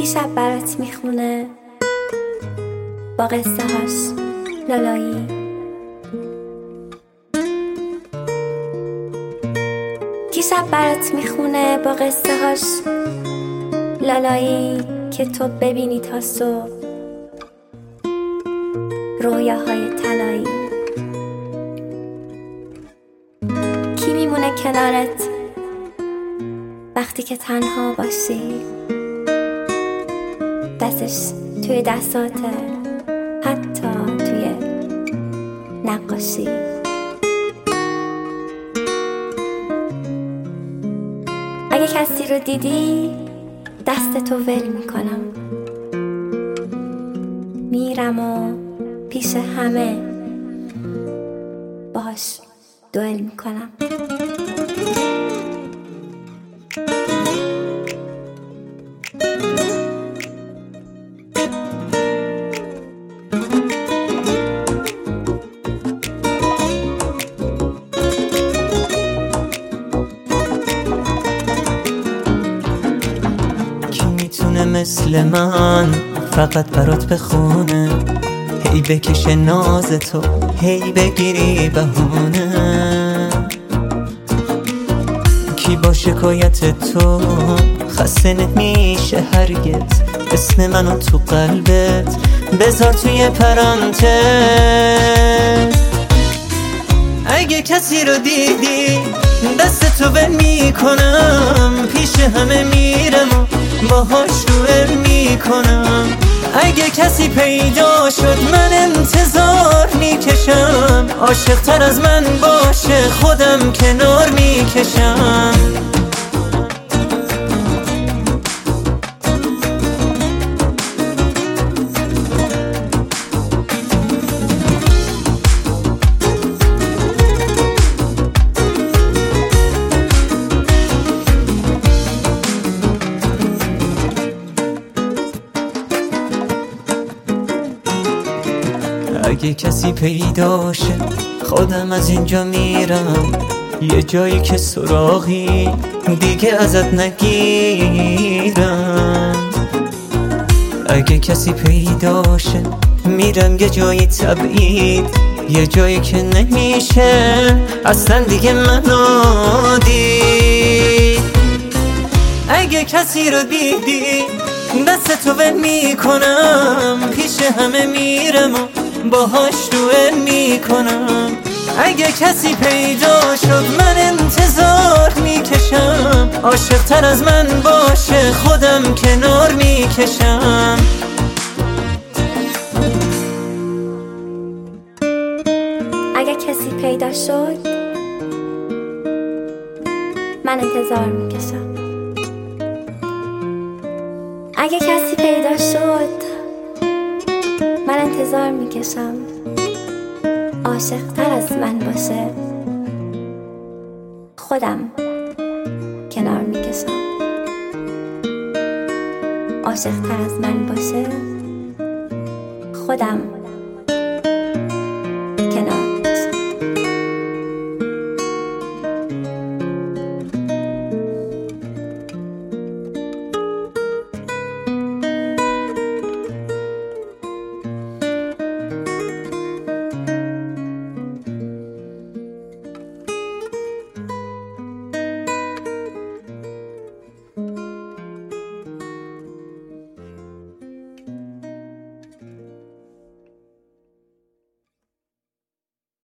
شب برات میخونه با قصه هاش لالایی. کی شب برات میخونه با قصه هاش لالایی که تو ببینی تا صبح رویاهای طلایی. کی میمونه کنارت وقتی که تنها باشی، دستش توی دستاته، حتی توی نقاشی. اگه کسی رو دیدی دست تو ول میکنم، میرم و پیش همه باهاش دوئل میکنم. مثل من فقط برات بخونه، هی بکشه ناز تو، هی بگیری بهونه. کی با شکایت تو خسته نمیشه هرگز، اسم منو تو قلبت بذار توی پرانتز. اگه کسی رو دیدی دست تو ول میکنم، پیش همه میرم و باهاش دوئل میکنم. اگه کسی پیدا شد من انتظار میکشم، عاشق تر از من باشه خودم کنار میکشم. اگه کسی پیدا شه خودم از اینجا میرم، یه جایی که سراغی دیگه ازت نگیرم. اگه کسی پیدا شه میرم یه جایی تبعید، یه جایی که نمیشه اصلا دیگه منو دید. اگه کسی رو دیدی دست تو ول میکنم، پیش همه میرم و باهاش دوئل میکنم. اگه کسی پیدا شد من انتظار میکشم، عاشق تر از من باشه خودم کنار میکشم. اگه کسی پیدا شد من انتظار میکشم. اگه کسی پیدا شد من انتظار میکشم، عاشق تر از من باشه خودم کنار میکشم. عاشق تر از من باشه خودم